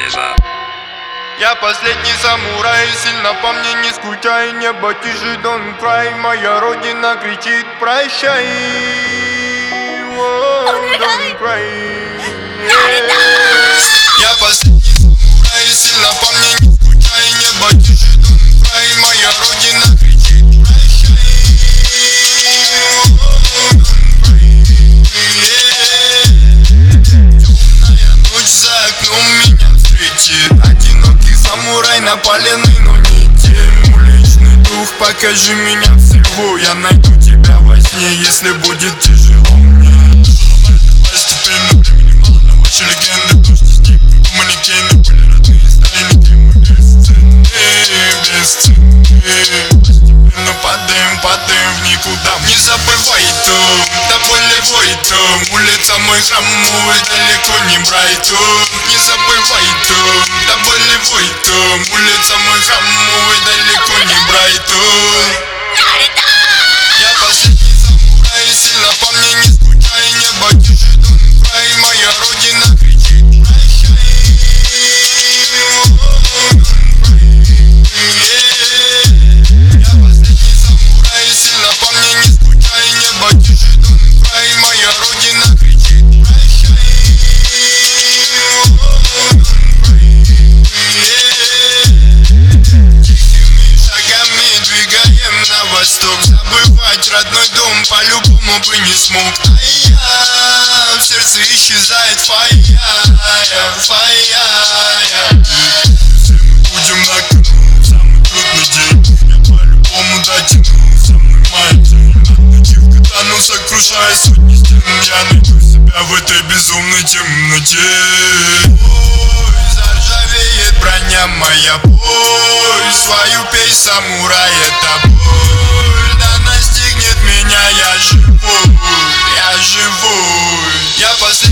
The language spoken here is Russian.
Лиза. Я последний самурай, сильно по мне не скучай. Небо тише, don't cry. Моя родина кричит прощай. Don't cry. Я последний самурай, сильно по мне не скучай. Небо тише, don't cry. Моя родина кричит прощай. Темная ночь за окном меня встретит. Одинокий самурай напаленный, но не тем. Уличный дух, покажи меня всего. Я найду тебя во сне, если будет тяжело мне. Постепенно времени мало на ваши легенды. Дождь и стик, манекены были родные, стали никем и бесценны, бесценны. Постепенно падаем в никуда. Не забывай то, да болевой то. Улица мой храм, мой далеко не Брайтон. Не забывай то, да болевой то. Улица мой храм, мой далеко не Брайтон. Я последний самурай, сильно по мне не скучай. Небо тише, don't cry. Моя родина кричит прощай. Я последний самурай, сильно по мне не скучай. Небо тише, don't cry. Моя родина кричит прощай. Тихими шагами двигаем на восток. Забывать родной дом по-любому бы не смог. А я в сердце исчезает фая. Все мы будем на кону, самый трудный день. Я по-любому дотяну, со мной моя цель. Ночью катану, сокрушая сотни стен. Я найду себя в этой безумной темноте. Ой, заржавеет броня моя, бой. Свою песнь самурай, это боль. Да настигнет меня, я живой. Я последний